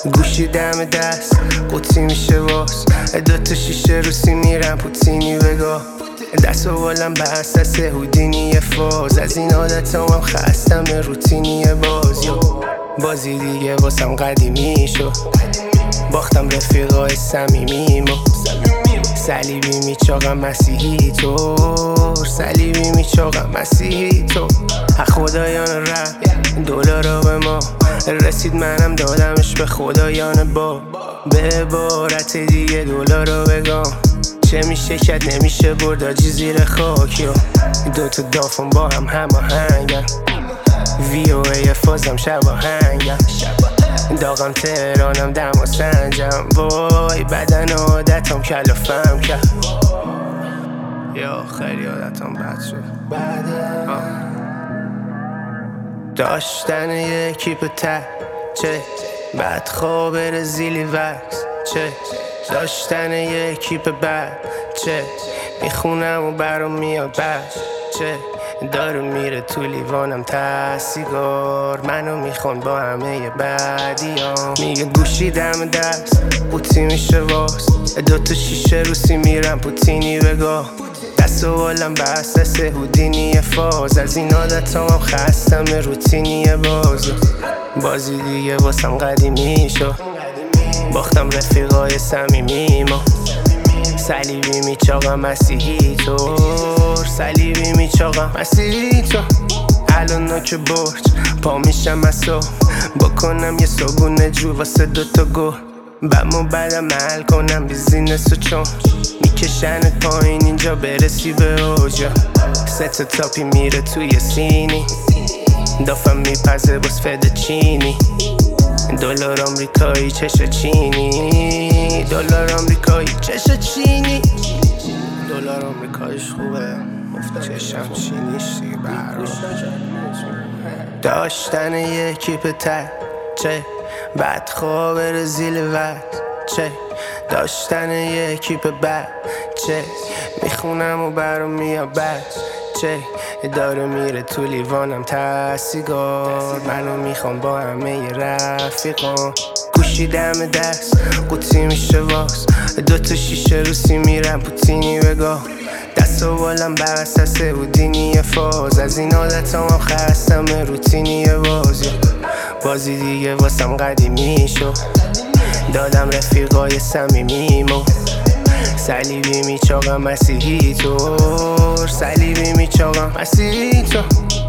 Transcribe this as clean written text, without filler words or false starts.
گوشی دم دست قوطی میشه واس، دوتا شیشه روسی میرم پوتینی بگاه، دست و بالم بست از هودینی فاز، از این عادتام هم خستم روتینی بازی دیگه واسم قدیمی شد، باختم رفیقای صمیمیمو، صلیبی میچاقم مسیحی طور، صلیبی میچاقم مسیحی طور، خدایان رفت دلارا به ما رسید، منم دادمش به خدایان به عبارت دیگه دلارا بگم، چه میشه کد نمیشه برد آجی زیر خاک، یا دوتا دافون با هم هماهنگن، وی او ای فازم شباهنگم، داغم تهرانم دم و سنجم، وای بدن عادتم کلافم کرد، یا خیلی عادتم بد شد. داشتن یکی به چه بعد خواب رزیلی وکس، چه داشتن یکی به چه میخونم و برام میاد چه داره میره تو لیوانم سیگار، منو میخون با همه بدیام، میگه گوشی دم دست قوطی میشه واس، دوتا شیشه روسی میرم پوتینی بگاه، دست و بالم بست از هودینی فاز، از این عادتام هم خستم روتینی بازی دیگه واسم قدیمی شد، باختم رفیقای صمیمیمو، صلیبی میچاقم مسیحی طور، صلیبی میچاقم مسیحی طور، الان نوک برج پا میشم از صبح، بکنم یه صبونه جو واسه دوتا گل، بم و بعدم حل کنم بیزینس و چون میکشنت پایین اینجا برسی به اوجا، سه تا تاپی میره توی سینی، دافم میپزه باز فد چینی، دلار آمریکایی چش چینی، دلار آمریکایی چش چینی، دلار آمریکاییش خوبه چشم چینیش دیگه برام، داشتن یکی به چه بعد خواب رزیل چه داشتن یکی به چه میخونم و برام میاد چه داره میره تو لیوانم سیگار، منو میخوام با همه رفیقان، گوشی دم دست قوطی میشه واس، دوتا شیشه روسی میرم پوتینی بگاه، دست و بالم بست از هودینی فاز، از این عادتام هم خستم روتینی بازی دیگه واسم قدیمی شد، دادم رفیقای صمیمیمو، صلیبی میچاقم مسیحی طور، صلیبی میچاقم مسیحی طور.